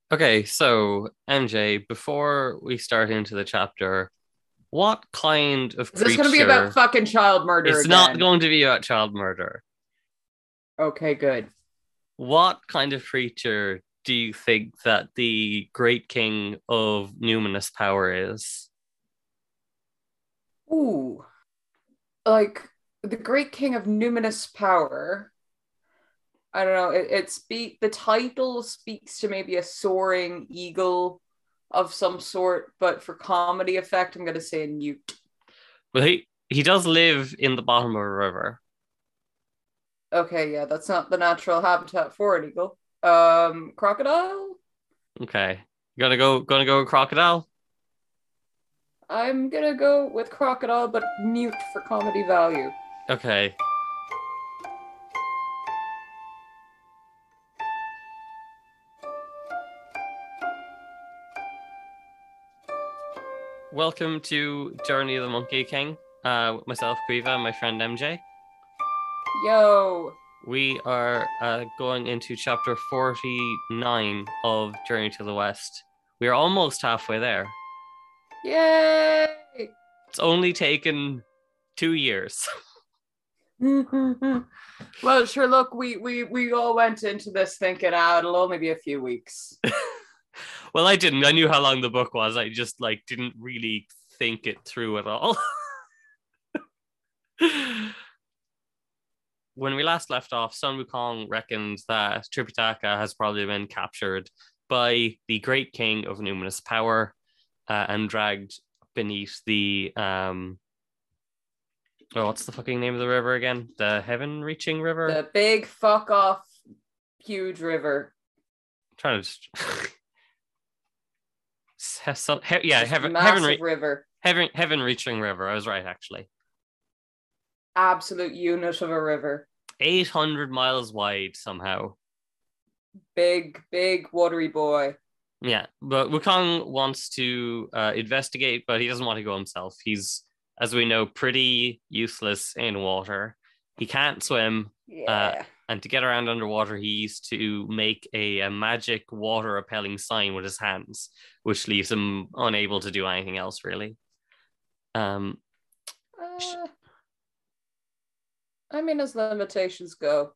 Okay, so MJ, before we start into the chapter, what kind of Is this going to be about creature? fucking child murder It's not again? going to be about child murder. Okay, good. What kind of creature do you think that the Great King of Numinous Power is? Ooh, like the great king of numinous power. I don't know. The title speaks to maybe a soaring eagle of some sort, but for comedy effect, I'm gonna say a newt. Well, he does live in the bottom of a river. Okay, yeah, that's not the natural habitat for an eagle. Crocodile? Okay, gonna go with crocodile. I'm gonna go with crocodile, but newt for comedy value. Okay, welcome to Journey of the Monkey King. With myself, Quiva, and my friend MJ. Yo, We are going into chapter 49 of Journey to the West. We are almost halfway there. yay! It's only taken 2 years. Well, sure. Look, we all went into this thinking, it'll only be a few weeks. Well, I didn't. I knew how long the book was. I just didn't really think it through at all. When we last left off, Sun Wukong reckons that Tripitaka has probably been captured by the Great King of Numinous Power and dragged beneath the what's the fucking name of the river again? The Heaven Reaching River? The big fuck off, huge river, I'm trying to just yeah, just massive river, Heaven Reaching River. I was right actually. absolute unit of a river, 800 miles wide somehow. big watery boy. Yeah, but Wukong wants to investigate, but he doesn't want to go himself. He's, as we know, pretty useless in water. He can't swim, uh, Yeah. and to get around underwater, he used to make a magic water repelling sign with his hands, which leaves him unable to do anything else really. Um, Uh, I mean, as limitations go,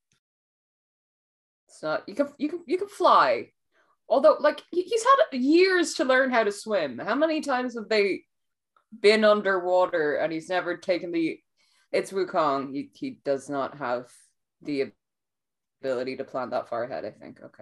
it's not. You can fly. Although, like, he's had years to learn how to swim. How many times have they been underwater and he's never taken the. It's Wukong. He does not have the ability to plan that far ahead, I think. Okay.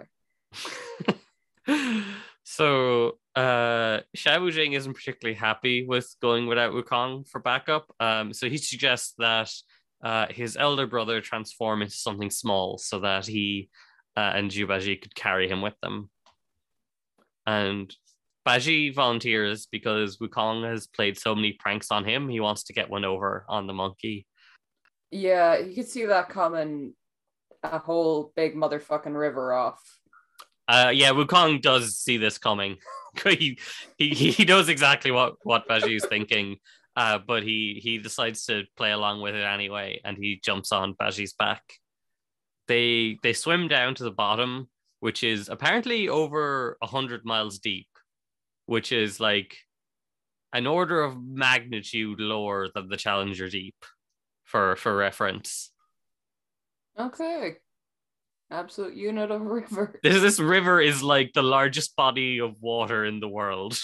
So Xiao Jing isn't particularly happy with going without Wukong for backup. So he suggests that his elder brother transform into something small so that he and Jubaji could carry him with them. And Baji volunteers because Wukong has played so many pranks on him. He wants to get one over on the monkey. Yeah, you could see that coming a whole big motherfucking river off. Yeah, Wukong does see this coming. he knows exactly what Baji is thinking, but he decides to play along with it anyway, and he jumps on Baji's back. They swim down to the bottom, which is apparently over 100 miles deep, which is like an order of magnitude lower than the Challenger Deep, for reference. Okay. Absolute unit of river. This river is like the largest body of water in the world.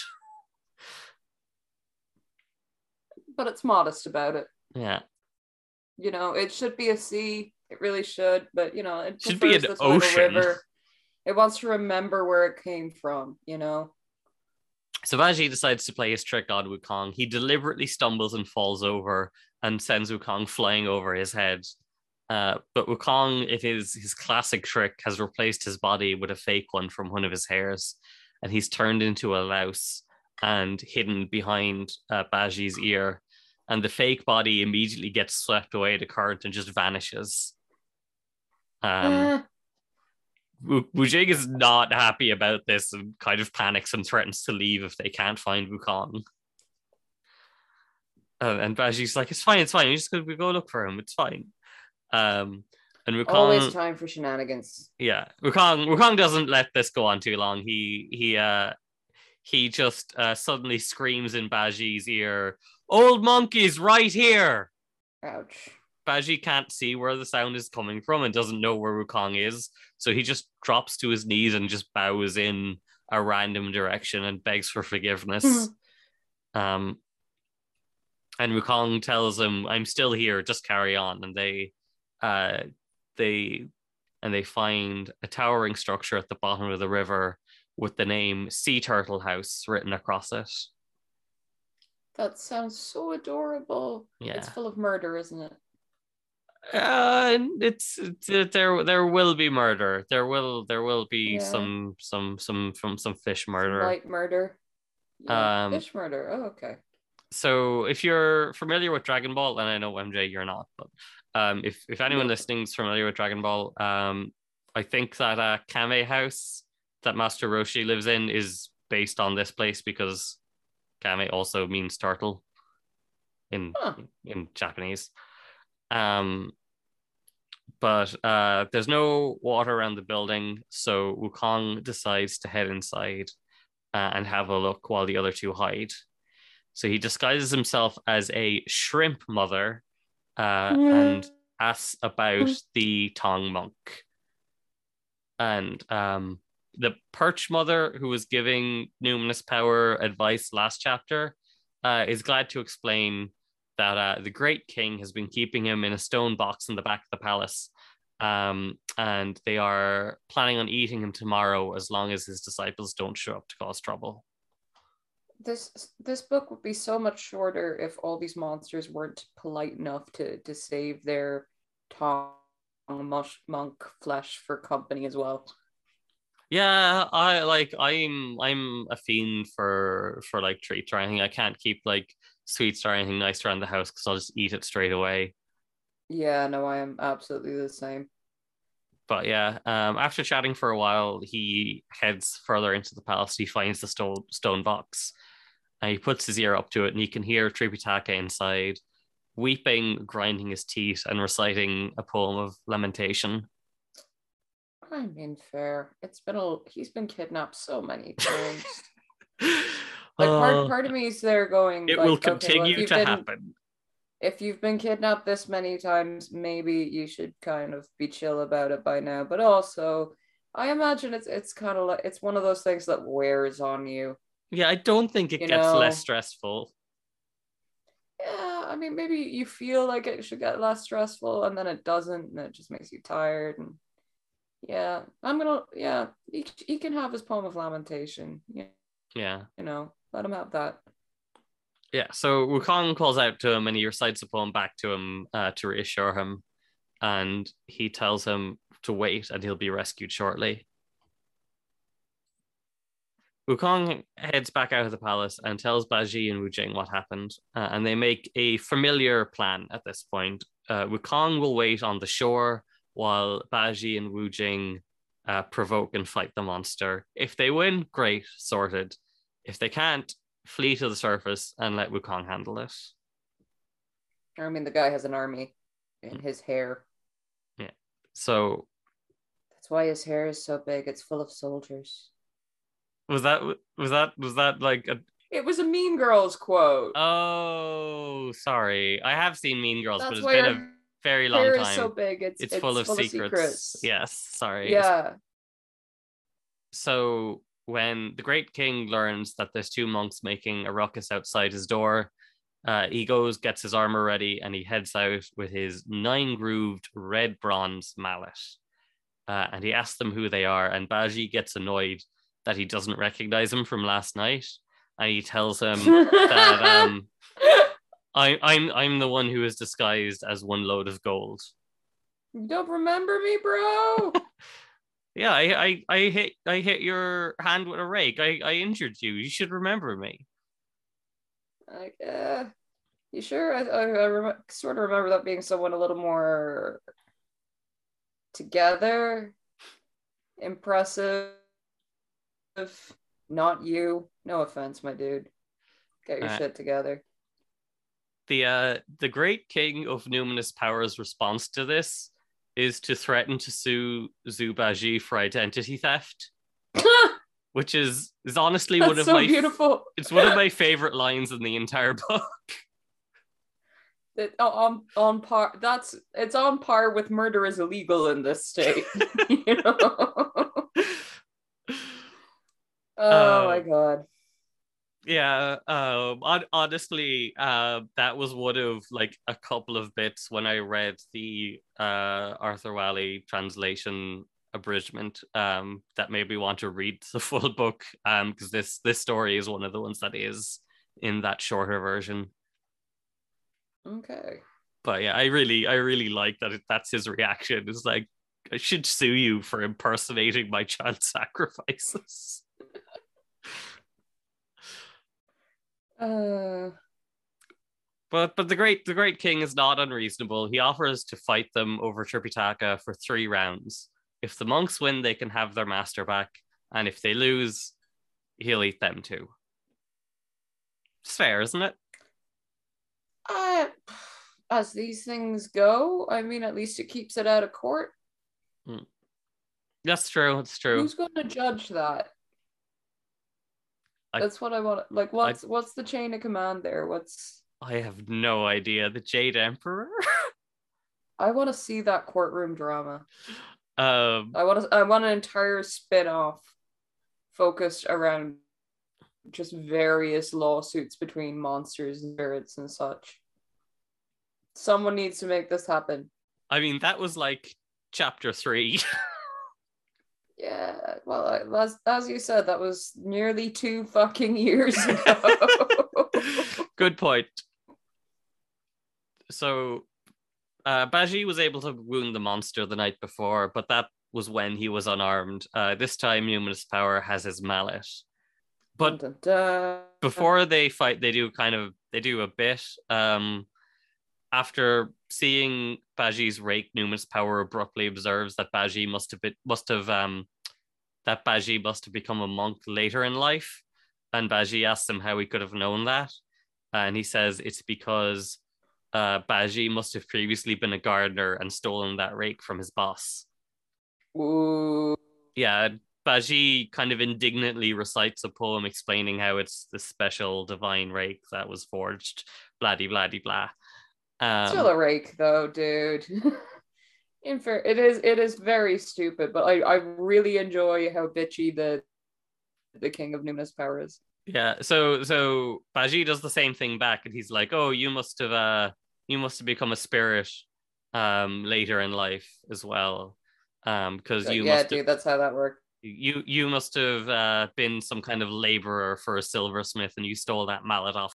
But it's modest about it. Yeah, It should be a sea. It really should, but it should be prefers an the title ocean. river. It wants to remember where it came from. So Baji decides to play his trick on Wukong. He deliberately stumbles and falls over and sends Wukong flying over his head. But Wukong, it is his classic trick, has replaced his body with a fake one from one of his hairs, and he's turned into a louse and hidden behind Baji's ear. And the fake body immediately gets swept away the current and just vanishes. Um, Eh, Wu Jing is not happy about this and kind of panics and threatens to leave if they can't find Wukong. And Baji's like, it's fine. You're just going to go look for him. It's fine. Um, And Always Wukong, time for shenanigans. yeah, Wukong doesn't let this go on too long. He just suddenly screams in Baji's ear, "Old monkey's right here!" Ouch. Baji can't see where the sound is coming from and doesn't know where Wukong is. So he just drops to his knees and just bows in a random direction and begs for forgiveness. um, and Wukong tells him, "I'm still here, just carry on." And uh, they they find a towering structure at the bottom of the river with the name Sea Turtle House written across it. That sounds so adorable. Yeah. It's full of murder, isn't it? There will be murder. There will be Yeah. some fish Some murder. light murder. Yeah. Um, Fish murder. Oh, okay. so if you're familiar with Dragon Ball, and I know MJ you're not, but if anyone Nope. listening is familiar with Dragon Ball, I think that Kame House that Master Roshi lives in is based on this place because Kame also means turtle in Huh. in Japanese. Um, but there's no water around the building, so Wukong decides to head inside and have a look while the other two hide. So he disguises himself as a shrimp mother and asks about the Tong monk. And the perch mother who was giving Numinous Power advice last chapter is glad to explain that the great king has been keeping him in a stone box in the back of the palace. And they are planning on eating him tomorrow as long as his disciples don't show up to cause trouble. This book would be so much shorter if all these monsters weren't polite enough to save their Tong monk flesh for company as well. Yeah, I'm a fiend for like treats or anything. I can't keep like sweets or anything nice around the house because I'll just eat it straight away. Yeah, no, I am absolutely the same. But yeah, after chatting for a while, he heads further into the palace. He finds the stone box, and he puts his ear up to it, and he can hear Tripitaka inside, weeping, grinding his teeth, and reciting a poem of lamentation. I mean, fair. He's been kidnapped so many times. Like Oh, part of me is there going it will like, okay, well, continue to happen. if you've been kidnapped this many times, maybe you should kind of be chill about it by now. But also, I imagine it's kind of like it's one of those things that wears on you. Yeah, I don't think it You gets less know, stressful. yeah, I mean, maybe you feel like it should get less stressful and then it doesn't, and it just makes you tired. And yeah, yeah, he can have his poem of lamentation. Yeah, Yeah. let him have that. Yeah, so Wukong calls out to him and he recites the poem back to him to reassure him. And he tells him to wait and he'll be rescued shortly. Wukong heads back out of the palace and tells Baji and Wu Jing what happened. And they make a familiar plan at this point. Wukong will wait on the shore while Baji and Wu Jing provoke and fight the monster. If they win, great, sorted. If they can't, flee to the surface and let Wukong handle it. I mean, the guy has an army in his hair. Yeah. So that's why his hair is so big. It's full of soldiers. Was that like a... It was a Mean Girls quote. Oh, sorry. I have seen Mean Girls, That's but it's been a very long time. Hair is so big. It's full of secrets. Yes, sorry. Yeah. So when the Great King learns that there's two monks making a ruckus outside his door, he goes, gets his armor ready, and he heads out with his 9-grooved red bronze mallet. And he asks them who they are, and Baji gets annoyed that he doesn't recognize him from last night, and he tells him that I'm the one who is disguised as one load of gold. You don't remember me, bro? Yeah, I hit your hand with a rake. I injured you. You should remember me. Like, you sure? I sort of remember that being someone a little more together, impressive. Not you. No offense, my dude. Get your shit together. The Great King of Numinous Power's response to this is to threaten to sue Zhu Baji for identity theft, which is honestly one of so my beautiful. It's one of my favorite lines in the entire book. On par. It's on par with murder is illegal in this state. You know? Oh my god. Yeah, honestly, that was one of like a couple of bits when I read the Arthur Wally translation abridgment that made me want to read the full book because this story is one of the ones that is in that shorter version. Okay. But yeah, I really like that. That's his reaction. It's like, I should sue you for impersonating my child sacrifices. But the great king is not unreasonable. He offers to fight them over Tripitaka for 3 rounds. If the monks win, they can have their master back, and if they lose, he'll eat them too. It's fair, isn't it? As these things go, I mean, at least it keeps it out of court. That's true. It's true. Who's going to judge that? That's what I want. Like, what's the chain of command there? I have no idea. The Jade Emperor? I want to see that courtroom drama. I want an entire spin-off focused around just various lawsuits between monsters and spirits and such. Someone needs to make this happen. I mean, that was like chapter 3. Yeah, well, as you said, that was nearly 2 fucking years ago. Good point. So, Baji was able to wound the monster the night before, but that was when he was unarmed. This time, Numinous Power has his mallet. But dun, dun, dun. Before they fight, they do a bit. After seeing Baji's rake, Numinous Power abruptly observes that Baji must have become a monk later in life, and Baji asks him how he could have known that, and he says it's because Baji must have previously been a gardener and stolen that rake from his boss. Ooh. Yeah, Baji kind of indignantly recites a poem explaining how it's the special divine rake that was forged, blah-de-blah-de-blah. Still a rake though, dude. It is very stupid, but I really enjoy how bitchy the king of Numinous Power is. Yeah, so Baji does the same thing back, and he's like, "Oh, you must have become a spirit later in life as well, because dude, that's how that worked. You must have been some kind of laborer for a silversmith, and you stole that mallet off."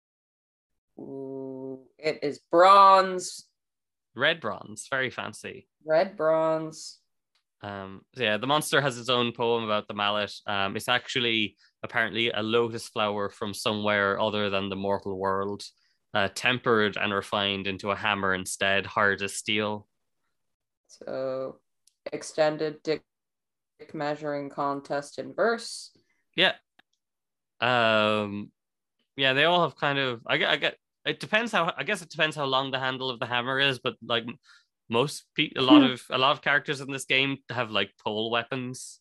Ooh, it is bronze. Red bronze, very fancy. Red bronze. The monster has its own poem about the mallet. It's actually apparently a lotus flower from somewhere other than the mortal world, tempered and refined into a hammer instead, hard as steel. So, extended dick measuring contest in verse. Yeah. Yeah, they all have kind of. I get. It depends how. I guess it depends how long the handle of the hammer is, but like a lot of characters in this game have like pole weapons.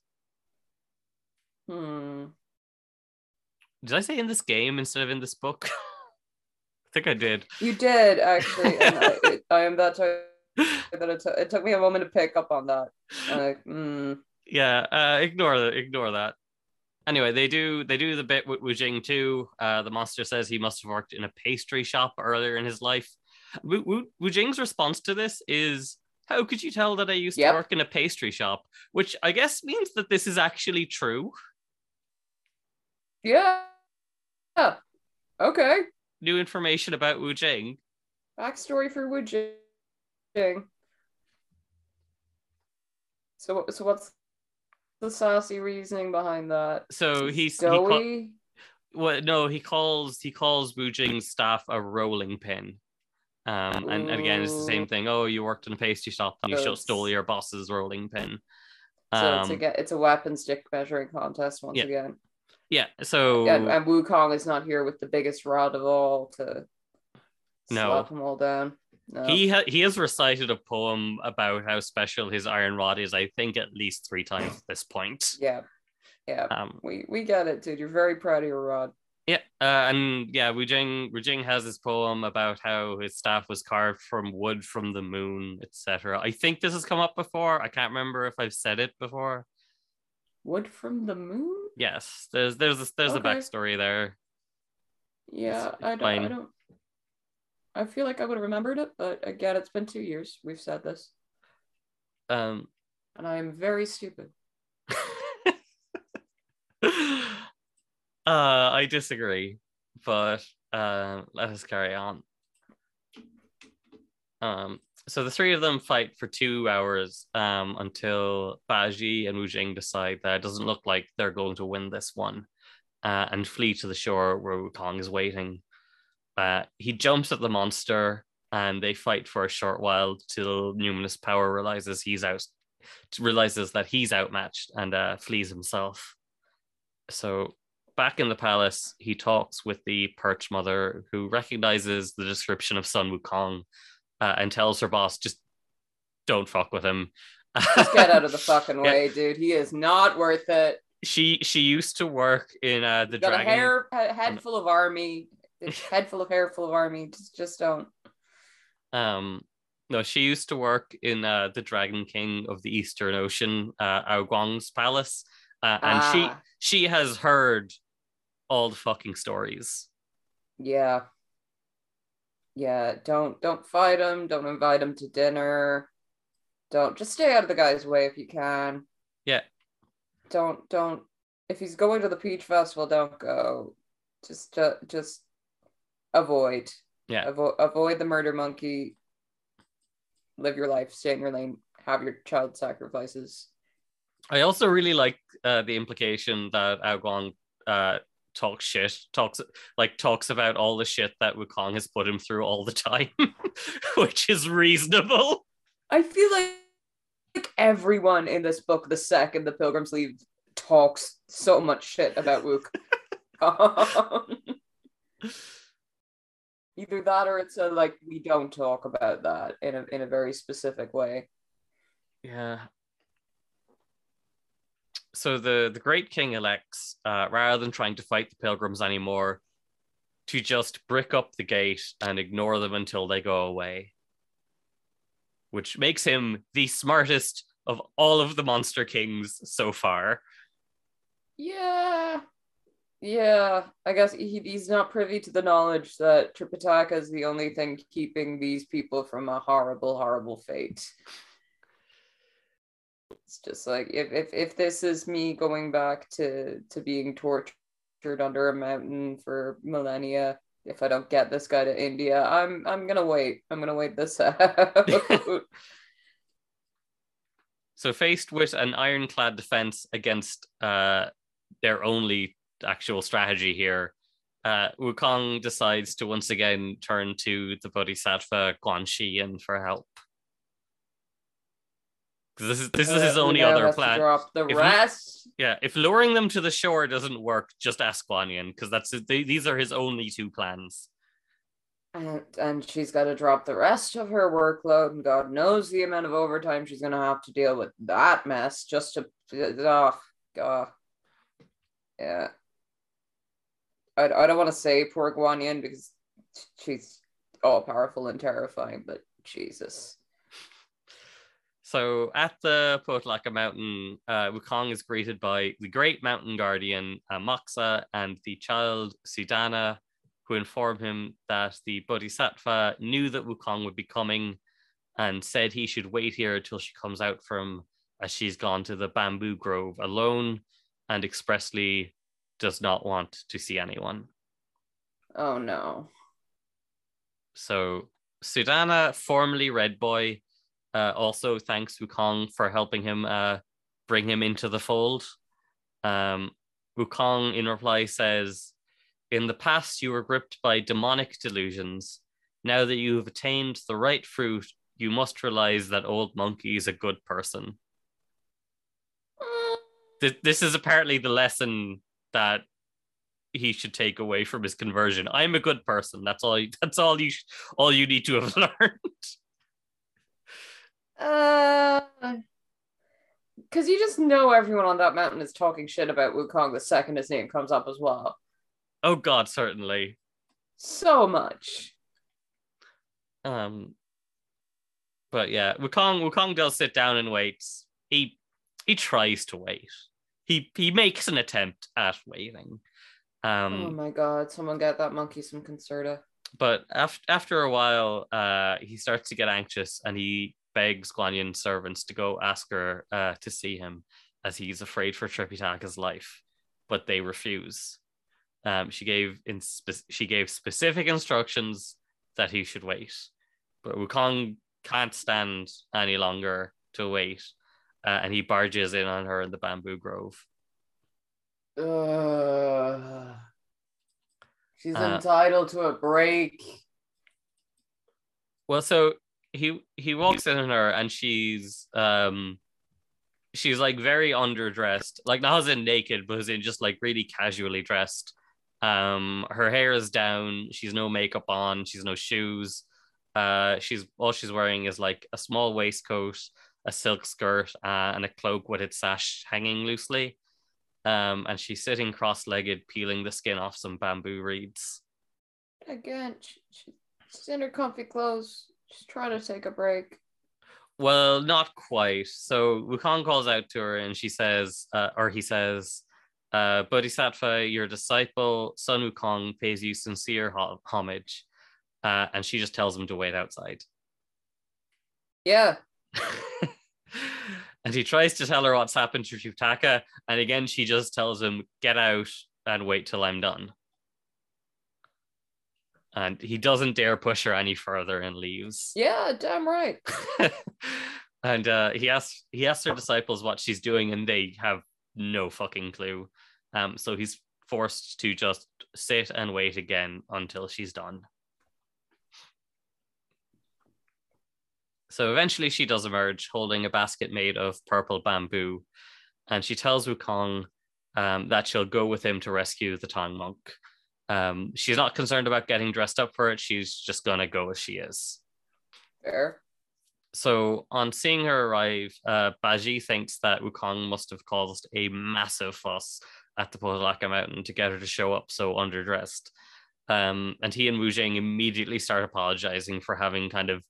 Did I say in this game instead of in this book? I think I did. You did actually, and I am that type that it took me a moment to pick up on that. Yeah, ignore that. Anyway, they do the bit with Wu Jing too. The monster says he must have worked in a pastry shop earlier in his life. Wu Jing's response to this is, "How could you tell that I used to work in a pastry shop?" Which I guess means that this is actually true. Yeah. Okay. New information about Wu Jing. Backstory for Wu Jing. So what's the sassy reasoning behind that? So he calls Wu Jing's staff a rolling pin. And again, it's the same thing. Oh, you worked in a pastry shop and you stole your boss's rolling pin. So it's a weapon stick measuring contest once again. Yeah. So and Wukong is not here with the biggest rod of all to slap them all down. No. He has recited a poem about how special his iron rod is, I think, at least 3 times at this point. Yeah. Yeah. Um, We get it, dude. You're very proud of your rod. yeah, and yeah, Wu Jing has his poem about how his staff was carved from wood from the moon, etc. I think this has come up before. I can't remember if I've said it before. Wood from the moon? Yes, there's a Okay. backstory there. Yeah, It's fine. I feel like I would have remembered it, but again, it's been 2 years. We've said this. Um, And I am very stupid. I disagree, but let us carry on. So the three of them fight for 2 hours until Baji and Wu Jing decide that it doesn't look like they're going to win this one and flee to the shore where Wukong is waiting. He jumps at the monster and they fight for a short while till Numinous Power realizes that he's outmatched and flees himself. So back in the palace, he talks with the Perch Mother, who recognizes the description of Sun Wukong and tells her boss, just don't fuck with him. Just get out of the fucking way, dude. He is not worth it. She used to work in the got dragon. A head full of army. Head full of hair full of army. Just don't. No, she used to work in the Dragon King of the Eastern Ocean, Ao Guang's palace, and she has heard all the fucking stories. Yeah. Don't fight him. Don't invite him to dinner. Don't just stay out of the guy's way if you can. Yeah. Don't. If he's going to the Peach Festival, don't go. Just avoid. Yeah. Avoid the murder monkey. Live your life. Stay in your lane. Have your child sacrifices. I also really like the implication that Ao Guang talks about all the shit that Wukong has put him through all the time, which is reasonable. I feel like everyone in this book, the second the Pilgrims leave, talks so much shit about Wukong. Either that or it's like we don't talk about that in a very specific way. Yeah. So the Great King elects, rather than trying to fight the Pilgrims anymore, to just brick up the gate and ignore them until they go away, which makes him the smartest of all of the monster kings so far. Yeah, I guess he's not privy to the knowledge that Tripitaka is the only thing keeping these people from a horrible, horrible fate. It's just like if this is me going back to being tortured under a mountain for millennia, if I don't get this guy to India, I'm gonna wait. I'm gonna wait this out. So faced with an ironclad defense against their only actual strategy here, Wukong decides to once again turn to the Bodhisattva Guan Shiyan for help. This is his only other plan. Drop the rest. If luring them to the shore doesn't work, just ask Guan Yin, because these are his only two plans. And she's got to drop the rest of her workload, and God knows the amount of overtime she's going to have to deal with that mess just to. Yeah. I don't want to say poor Guan Yin because she's all powerful and terrifying, but Jesus. So at the Potlaka Mountain, Wukong is greeted by the great mountain guardian Moxa and the child Sudana, who inform him that the Bodhisattva knew that Wukong would be coming and said he should wait here till she comes out from, as she's gone to the bamboo grove alone and expressly does not want to see anyone. Oh no. So Sudana, formerly Red Boy, also thanks Wukong for helping him bring him into the fold. Wukong in reply says, "In the past you were gripped by demonic delusions. Now that you have attained the right fruit, you must realize that Old Monkey is a good person." This is apparently the lesson that he should take away from his conversion. I'm a good person. That's all. That's all you need to have learned. Because you just know everyone on that mountain is talking shit about Wukong the second his name comes up as well. Oh God, certainly. So much. But yeah, Wukong does sit down and waits. He tries to wait. He makes an attempt at waiting. Oh my God! Someone get that monkey some Concerta. But after a while, he starts to get anxious, and he begs Guan Yin's servants to go ask her to see him, as he's afraid for Tripitaka's life. But they refuse. She gave specific instructions that he should wait, but Wukong can't stand any longer to wait, and he barges in on her in the bamboo grove. She's entitled to a break. Well, so he walks in on her, and she's like very underdressed, like not as in naked, but as in just like really casually dressed. Her hair is down. She's no makeup on. She's no shoes. All she's wearing is like a small waistcoat, a silk skirt, and a cloak with its sash hanging loosely. And she's sitting cross-legged, peeling the skin off some bamboo reeds. Again, she's in her comfy clothes. She's trying to take a break. Well, not quite. So Wukong calls out to her, and she says, or he says, Bodhisattva, your disciple, Sun Wukong, pays you sincere homage. And she just tells him to wait outside. Yeah. And he tries to tell her what's happened to Tripitaka, and again she just tells him, get out and wait till I'm done. And he doesn't dare push her any further and leaves. Yeah, damn right. And he asks her disciples what she's doing, and they have no fucking clue. So he's forced to just sit and wait again until she's done. So eventually she does emerge holding a basket made of purple bamboo, and she tells Wukong that she'll go with him to rescue the Tang monk. She's not concerned about getting dressed up for it. She's just going to go as she is. Fair. So on seeing her arrive, Baji thinks that Wukong must have caused a massive fuss at the Potalaka Mountain to get her to show up so underdressed. And he and Wu Jing immediately start apologizing for having kind of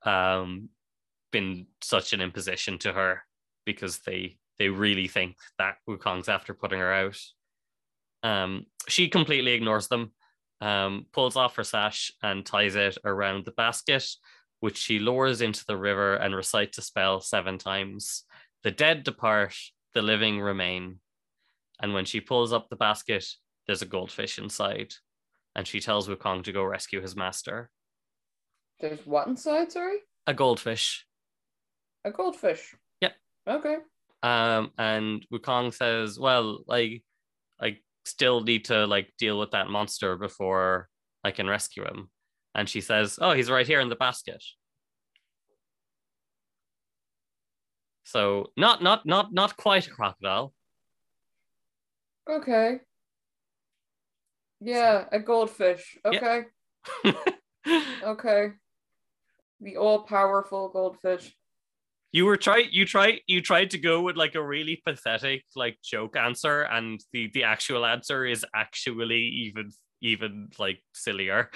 been such an imposition to her, because they really think that Wukong's after putting her out. She completely ignores them, pulls off her sash and ties it around the basket, which she lowers into the river and recites a spell 7 times. The dead depart, the living remain. And when she pulls up the basket, there's a goldfish inside, and she tells Wukong to go rescue his master. There's what inside, sorry? A goldfish. A goldfish? Yep. Okay. And Wukong says, well, like, I still need to like deal with that monster before I can rescue him. And she says, oh, he's right here in the basket. So not quite a crocodile. Okay. Yeah, a goldfish. Okay. Yeah. Okay. The all-powerful goldfish. You tried to go with like a really pathetic like joke answer, and the actual answer is actually even like sillier.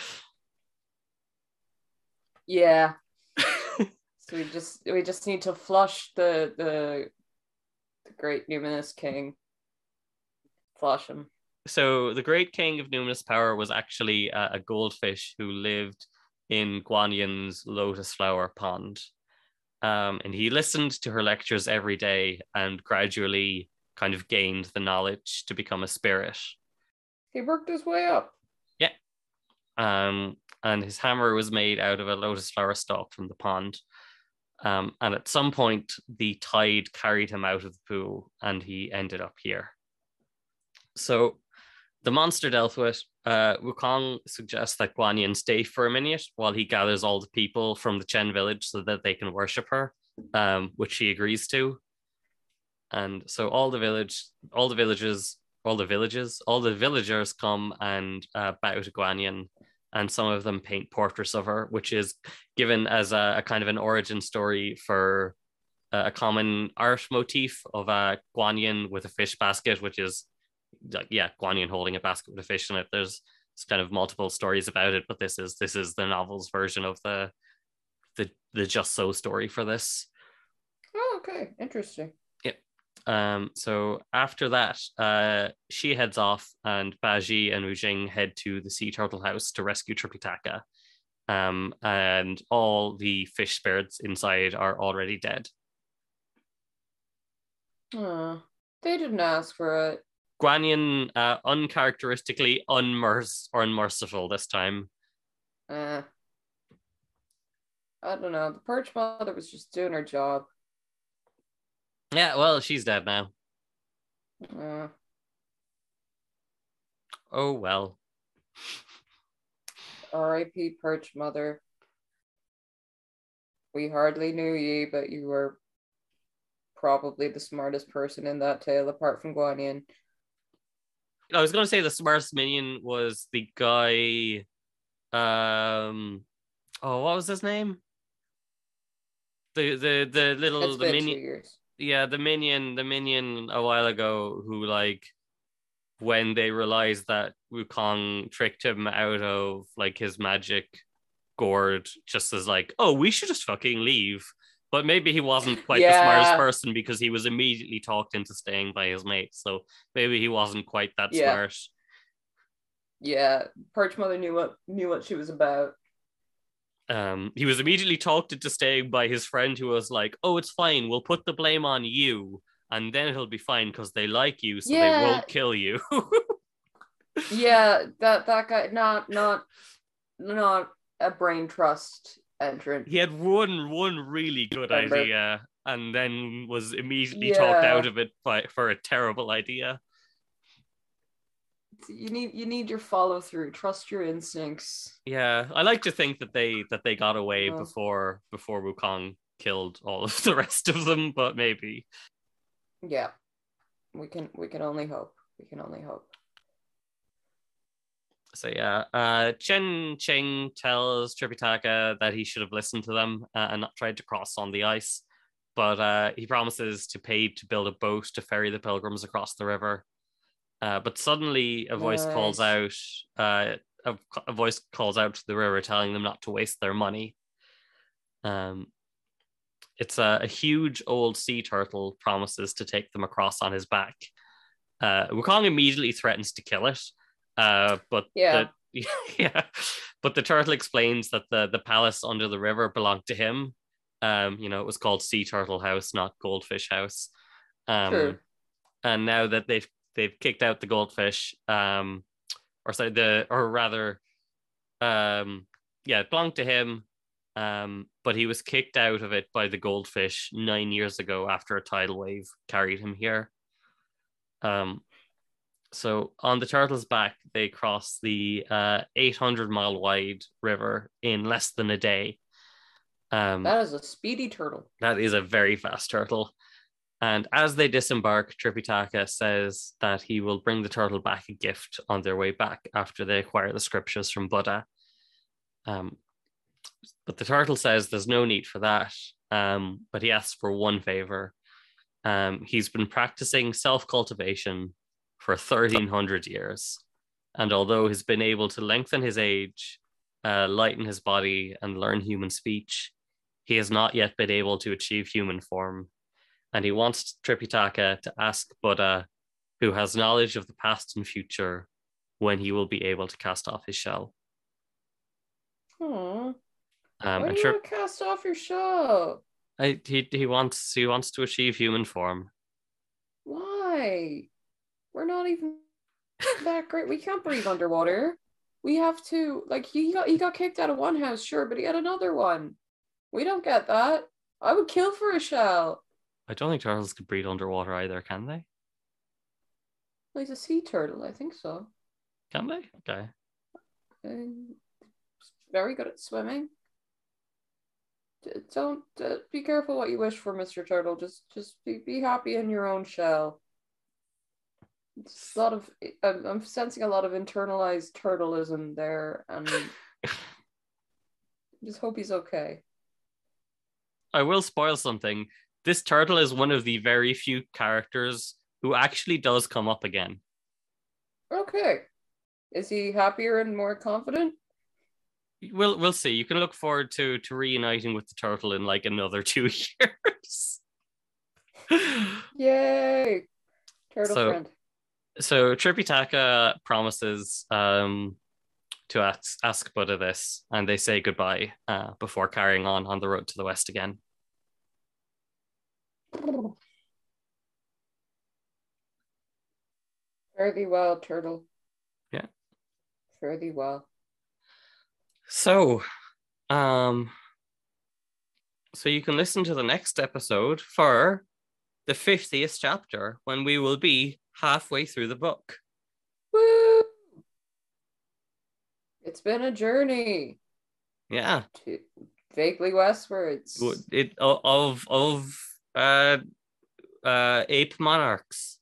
Yeah. So we just need to flush the great numinous king. Flush him. So the great king of numinous power was actually a goldfish who lived in Guan Yin's lotus flower pond. And he listened to her lectures every day and gradually kind of gained the knowledge to become a spirit. He worked his way up. Yeah. And his hammer was made out of a lotus flower stalk from the pond. And at some point, the tide carried him out of the pool, and he ended up here. So the monster dealt with, Wukong suggests that Guan Yin stay for a minute while he gathers all the people from the Chen village so that they can worship her, which she agrees to. And so all the villages all the villagers come and bow to Guanyin, and some of them paint portraits of her, which is given as a kind of an origin story for a common art motif of Guanyin with a fish basket, which is like, yeah, Guanyin holding a basket with a fish in it. There's kind of multiple stories about it, but this is the novel's version of the Just So story for this. Oh, okay, interesting. So after that, she heads off, and Baji and Wu Jing head to the sea turtle house to rescue Tripitaka. And all the fish spirits inside are already dead. Oh, they didn't ask for it. Guanyin, uncharacteristically unmerciful this time. I don't know. The Perch Mother was just doing her job. Yeah, well, she's dead now. Oh well. R.I.P. Perch Mother. We hardly knew ye, but you were probably the smartest person in that tale, apart from Guanyin. I was going to say the smartest minion was the guy. What was his name? The little It's the been minion. 2 years. Yeah, the minion a while ago who, like, when they realized that Wukong tricked him out of like his magic gourd, just as like, oh, we should just fucking leave. But maybe he wasn't quite the smartest person because he was immediately talked into staying by his mate. So maybe he wasn't quite that smart. Yeah, Perch Mother knew what she was about. He was immediately talked into staying by his friend, who was like, oh, it's fine, we'll put the blame on you, and then it'll be fine because they like you, so they won't kill you. Yeah, that guy, not a brain trust entrant. He had one really good idea, and then was immediately talked out of it for a terrible idea. You need your follow through. Trust your instincts. Yeah, I like to think that they got away before Wukong killed all of the rest of them, but maybe. Yeah, we can only hope. We can only hope. So yeah, Chen Qing tells Tripitaka that he should have listened to them and not tried to cross on the ice, but he promises to pay to build a boat to ferry the pilgrims across the river. But suddenly a voice calls out. A voice calls out to the river, telling them not to waste their money. It's a huge old sea turtle promises to take them across on his back. Wukong immediately threatens to kill it, but but the turtle explains that the palace under the river belonged to him. It was called Sea Turtle House, not Goldfish House. True. And now that they've kicked out the goldfish, it belonged to him, but he was kicked out of it by the goldfish 9 years ago after a tidal wave carried him here. So on the turtle's back, they cross the 800-mile wide river in less than a day. That is a speedy turtle. That is a very fast turtle. And as they disembark, Tripitaka says that he will bring the turtle back a gift on their way back after they acquire the scriptures from Buddha. But the turtle says there's no need for that, but he asks for one favor. He's been practicing self-cultivation for 1,300 years, and although he's been able to lengthen his age, lighten his body, and learn human speech, he has not yet been able to achieve human form. And he wants Tripitaka to ask Buddha, who has knowledge of the past and future, when he will be able to cast off his shell. Why do you want to cast off your shell? He wants to achieve human form. Why? We're not even that great. We can't breathe underwater. We have to, like, he got kicked out of one house, sure, but he had another one. We don't get that. I would kill for a shell. I don't think turtles can breathe underwater either, can they? Well, he's a sea turtle, I think so. Can they? Okay. Very good at swimming. Don't be careful what you wish for, Mr. Turtle. Just be happy in your own shell. It's a lot of I'm sensing a lot of internalized turtleism there, and just hope he's okay. I will spoil something. This turtle is one of the very few characters who actually does come up again. Okay. Is he happier and more confident? We'll see. You can look forward to reuniting with the turtle in like another 2 years. Yay! Turtle So friend. so Tripitaka promises to ask Buddha this, and they say goodbye before carrying on the road to the west again. Fare thee well, turtle. Yeah. Fare thee well. So, so you can listen to the next episode for the 50th chapter when we will be halfway through the book. Woo! It's been a journey. Yeah. To vaguely westwards. It of ape monarchs.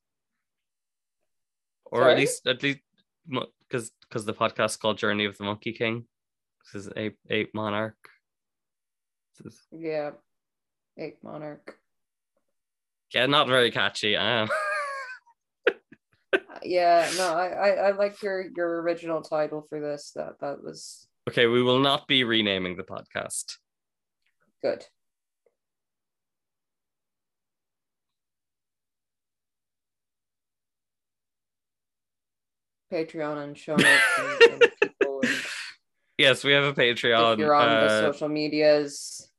Or Sorry? at least because the podcast is called Journey of the Monkey King. This is ape monarch. Yeah. Ape monarch. Yeah, not very catchy. Yeah, no, I like your original title for this. That was Okay, we will not be renaming the podcast. good. Patreon and show notes and people. And yes, we have a Patreon. if you're on the social medias,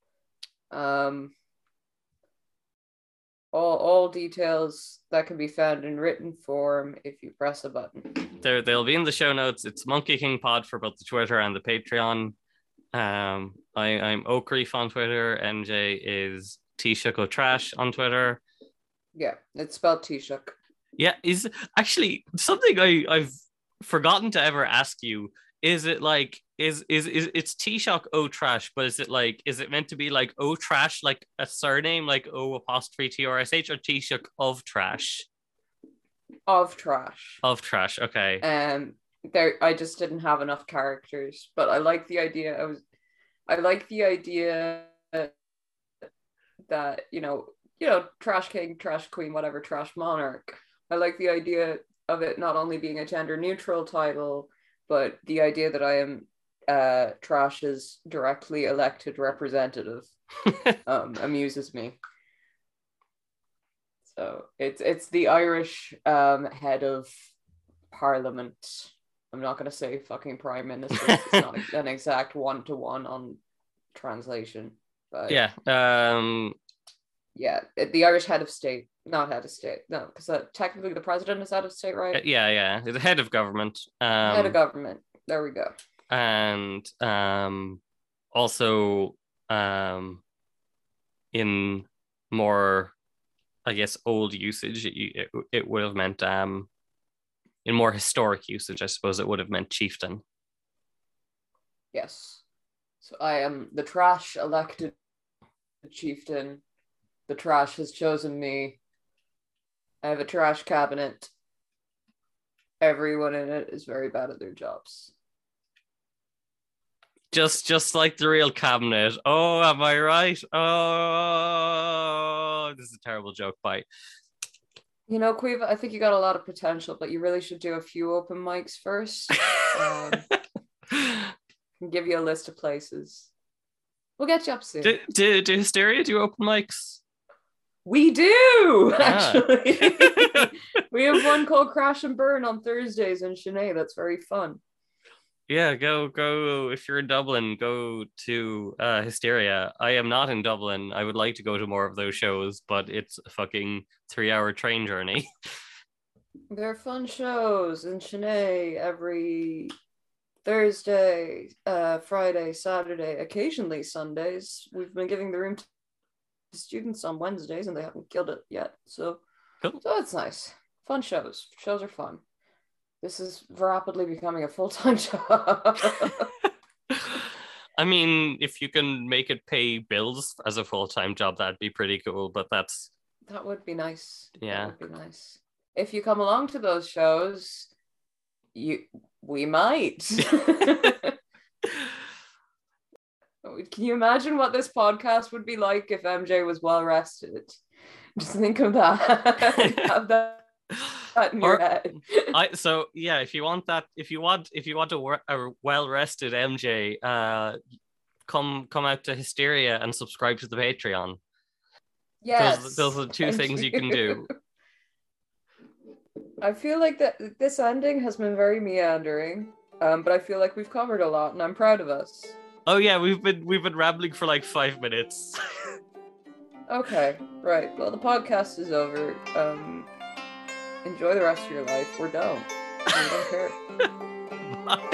all details that can be found in written form if you press a button. They'll be in the show notes. It's Monkey King Pod for both the Twitter and the Patreon. I'm Oakreef on Twitter. NJ is T-Shuck Trash on Twitter. Yeah, it's spelled T-Shuck. Yeah, is actually something I've forgotten to ever ask you. Is it like is it's T-Shock O Trash, but is it meant to be like O Trash, like a surname, like O apostrophe TRSH, or T-Shock of Trash? Of Trash. Of Trash, okay. There I just didn't have enough characters, but I like the idea. I like the idea that, Trash King, Trash Queen, whatever, Trash Monarch. I like the idea of it not only being a gender neutral title, but the idea that I am Trash's directly elected representative amuses me. So it's the Irish head of parliament. I'm not going to say fucking prime minister. It's not an exact one-to-one on translation. But yeah. Yeah, the Irish head of state, not head of state. No, because technically the president is head of state, right? Yeah. The head of government. Head of government. There we go. And also in more, I guess, old usage, it would have meant in more historic usage, I suppose it would have meant chieftain. Yes. So I am the Trash elected chieftain. The Trash has chosen me. I have a trash cabinet. Everyone in it is very bad at their jobs. Just like the real cabinet. Oh, am I right? Oh, this is a terrible joke. Bye. Quiva, I think you got a lot of potential, but you really should do a few open mics first. Give you a list of places. We'll get you up soon. Do Hysteria do open mics? We do, actually. We have one called Crash and Burn on Thursdays in Chennai. That's very fun. Yeah, go. If you're in Dublin, go to Hysteria. I am not in Dublin. I would like to go to more of those shows, but it's a fucking 3-hour train journey. They're fun shows in Chennai every Thursday, Friday, Saturday, occasionally Sundays. We've been giving the room to students on Wednesdays and they haven't killed it yet. So, cool. So it's nice. Fun shows. Shows are fun. This is rapidly becoming a full-time job. I mean, if you can make it pay bills as a full-time job, that'd be pretty cool, but that would be nice. Yeah. That would be nice. if you come along to those shows, we might. Can you imagine what this podcast would be like if MJ was well rested? Just think of that. Have that in your head. If you want a well rested MJ, come out to Hysteria and subscribe to the Patreon. Yes, those are two things you can do. I feel like that this ending has been very meandering, but I feel like we've covered a lot, and I'm proud of us. Oh yeah, we've been rambling for like 5 minutes. Okay, right. Well, the podcast is over. Enjoy the rest of your life, or don't. I don't care. Bye.